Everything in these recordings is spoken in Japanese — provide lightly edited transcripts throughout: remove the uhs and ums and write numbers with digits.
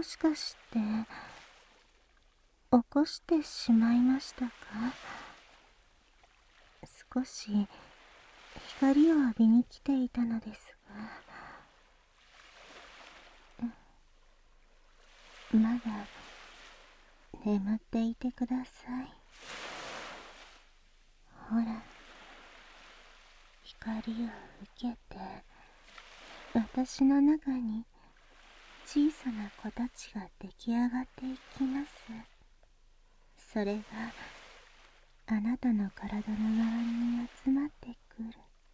もしかして起こしてしまいましたか？少し光を浴びに来ていたのですが、まだ眠っていてください。ほら、光を受けて私の中に小さな子たちが出来上がっていきます。それがあなたの体の周りに集まってくる。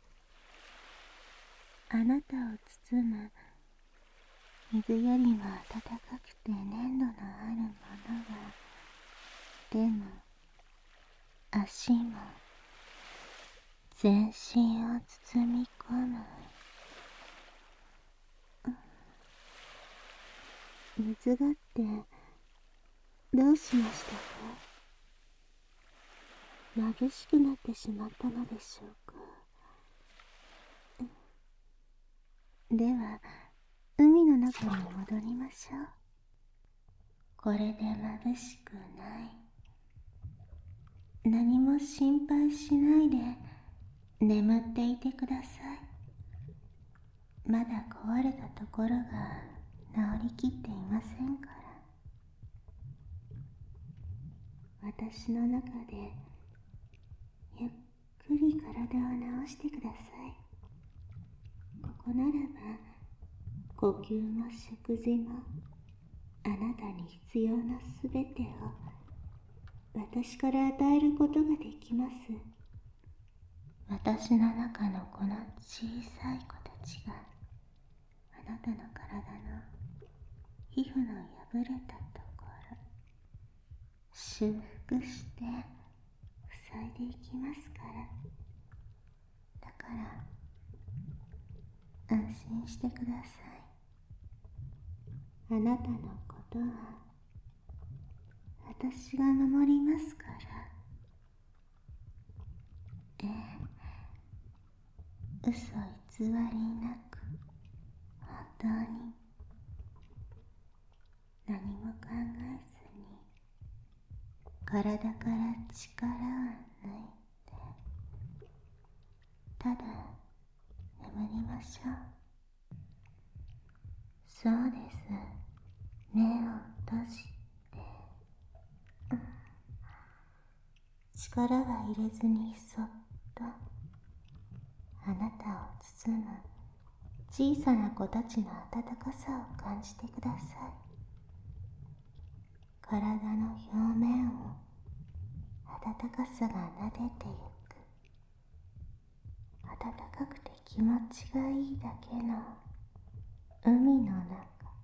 あなたを包む水よりも暖かくて粘度のあるものが手も足も全身を包み込む。水がってどうしましたか？眩しくなってしまったのでしょうか？では海の中に戻りましょう。これで眩しくない。何も心配しないで眠っていてください。まだ壊れたところが治りきっていませんから。私の中でゆっくり体を治してください。ここならば呼吸も食事もあなたに必要なすべてを私から与えることができます。私の中のこの小さい子たちがあなたの体の皮膚の破れたところ修復して塞いでいきますから。だから安心してください。あなたのことは私が守りますから。ええ、嘘偽りなく本当に何も考えずに体から力を抜いてただ眠りましょう。そうです。目を閉じて、力は入れずにそっとあなたを包む小さな子たちの温かさを感じてください。体の表面を温かさが撫でてゆく。暖かくて気持ちがいいだけの海の中。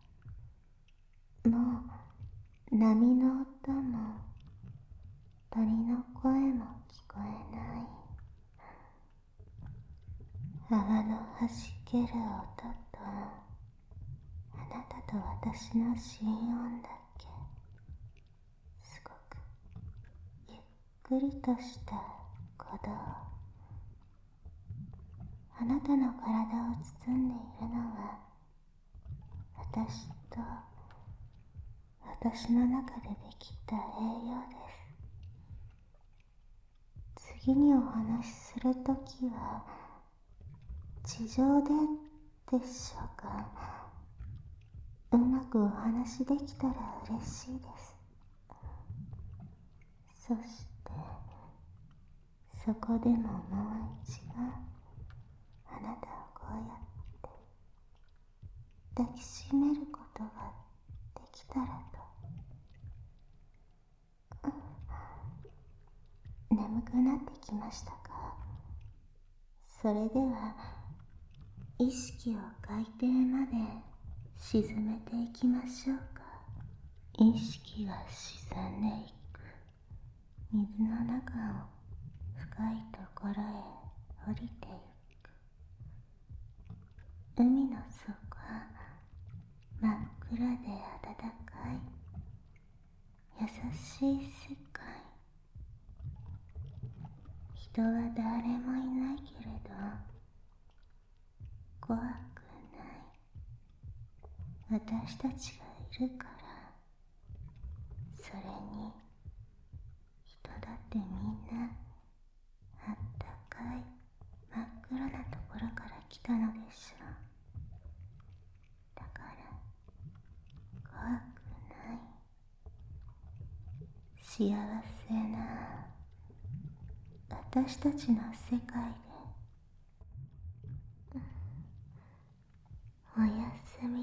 もう波の音も鳥の声も聞こえない。泡の弾ける音とあなたと私の心音だけ。すごくゆっくりとした鼓動。あなたの体を包んでいるのは私と私の中でできた栄養です。次にお話しするときは地上ででしょうか。うまくお話できたら嬉しいです。そしてそこでももう一度あなたをこうやって抱きしめることができたらと。眠くなってきましたか？それでは意識を海底まで沈めていきましょうか。意識が沈んでいく。水の中を深いところへ降りていく。海の底は真っ暗で暖かい優しい世界。人は誰もいないけれど怖くない。私たちがいるから。 きたのでしょう。だから怖くない。幸せな私たちの世界でおやすみ